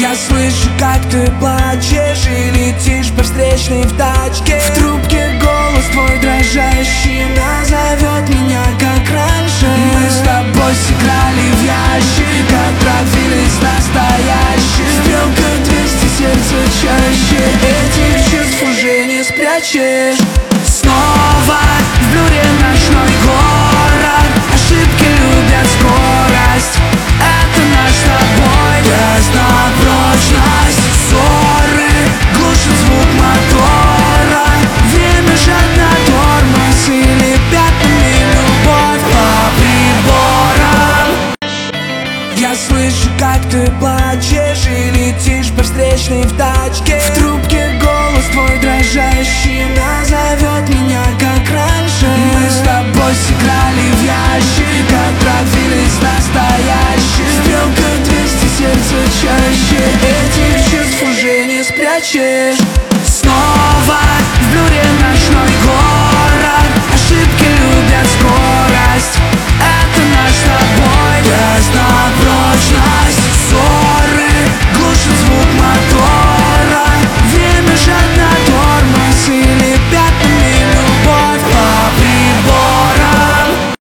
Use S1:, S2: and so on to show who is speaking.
S1: Я слышу, как ты плачешь и летишь по встречной в тачке. В трубке голос твой дрожащий назовет меня, как раньше. Мы с тобой сыграли в ящик, отправились настоящий. Стрелка 200, сердце чаще, этих чувств уже не спрячешь. Снова в блюре ночной город, ошибки любят скорость. Это наш с тобой тест на прочность. Ссоры глушит звук мотора, время жать на тормоз или пятнами любовь по приборам. Я слышу, как ты плачешь и летишь по встречной в тачке. В трубке голос твой дрожащий назовет меня, как раньше. Мы с тобой сыграли в ящик, отправились настоящий. Стрелка 200, сердце чаще, этих чувств уже не спрячешь.